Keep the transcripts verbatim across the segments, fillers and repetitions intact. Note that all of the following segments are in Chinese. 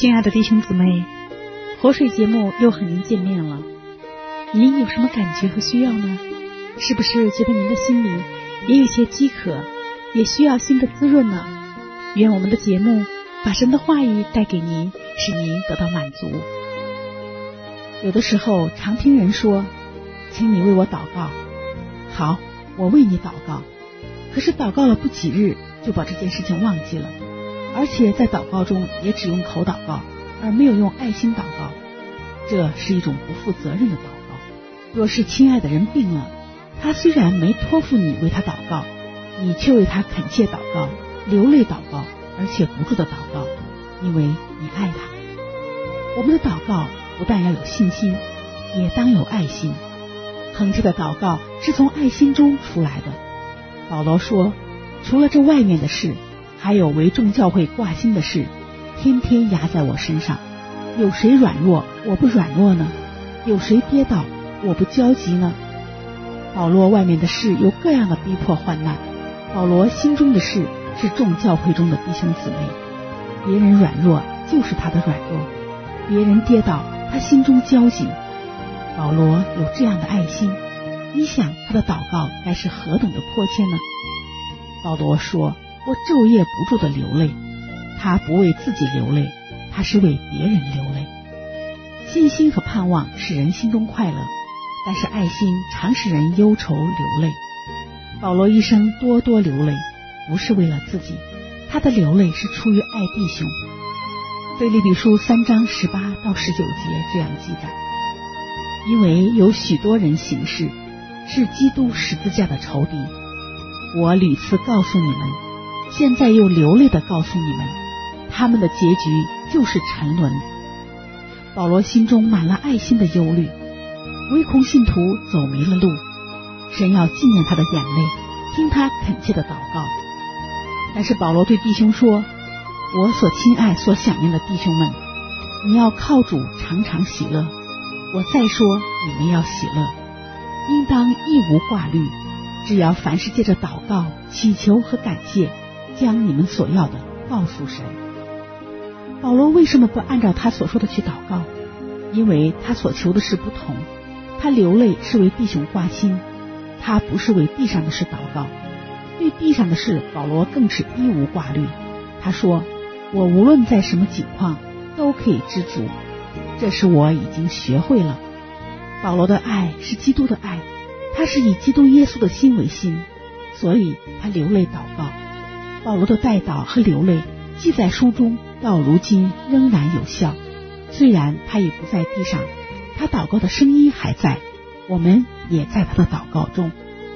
亲爱的弟兄姊妹，活水节目又和您见面了。您有什么感觉和需要呢？是不是觉得您的心里也有些饥渴，也需要新的滋润呢？愿我们的节目把神的话语带给您，使您得到满足。有的时候常听人说，请你为我祷告。好，我为你祷告。可是祷告了不几日，就把这件事情忘记了，而且在祷告中也只用口祷告，而没有用爱心祷告。这是一种不负责任的祷告。若是亲爱的人病了，他虽然没托付你为他祷告，你却为他恳切祷告，流泪祷告，而且不住的祷告，因为你爱他。我们的祷告不但要有信心，也当有爱心。恳切的祷告是从爱心中出来的。保罗说，除了这外面的事，还有为众教会挂心的事，天天压在我身上。有谁软弱，我不软弱呢？有谁跌倒，我不焦急呢？保罗外面的事有各样的逼迫患难，保罗心中的事是众教会中的弟兄姊妹。别人软弱就是他的软弱，别人跌倒他心中焦急。保罗有这样的爱心，你想他的祷告该是何等的迫切呢？保罗说，我昼夜不住的流泪。他不为自己流泪，他是为别人流泪。信心和盼望使人心中快乐，但是爱心常使人忧愁流泪。保罗一生多多流泪，不是为了自己，他的流泪是出于爱弟兄。腓立比书三章十八到十九节这样记载，因为有许多人行事是基督十字架的仇敌，我屡次告诉你们，现在又流泪地告诉你们，他们的结局就是沉沦。保罗心中满了爱心的忧虑，唯恐信徒走迷了路，神要纪念他的眼泪，听他恳切的祷告。但是保罗对弟兄说，我所亲爱所想念的弟兄们，你要靠主常常喜乐。我再说，你们要喜乐，应当一无挂虑，只要凡事借着祷告、祈求和感谢，将你们所要的告诉神。保罗为什么不按照他所说的去祷告？因为他所求的事不同。他流泪是为弟兄挂心，他不是为地上的事祷告。对地上的事，保罗更是一无挂虑。他说，我无论在什么境况都可以知足，这是我已经学会了。保罗的爱是基督的爱，他是以基督耶稣的心为心，所以他流泪祷告。保罗的代祷和流泪记在书中，到如今仍然有效。虽然他已不在地上，他祷告的声音还在，我们也在他的祷告中。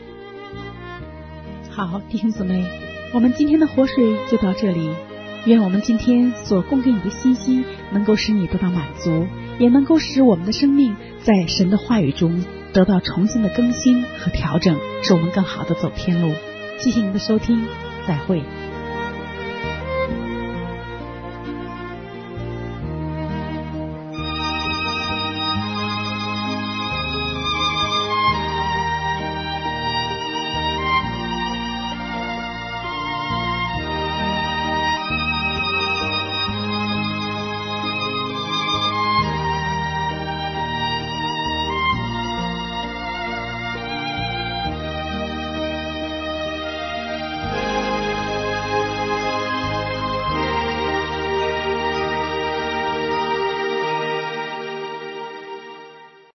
好，弟兄姊妹，我们今天的活水就到这里。愿我们今天所供给你的信息能够使你得到满足，也能够使我们的生命在神的话语中得到重新的更新和调整，使我们更好的走天路。谢谢您的收听，再会。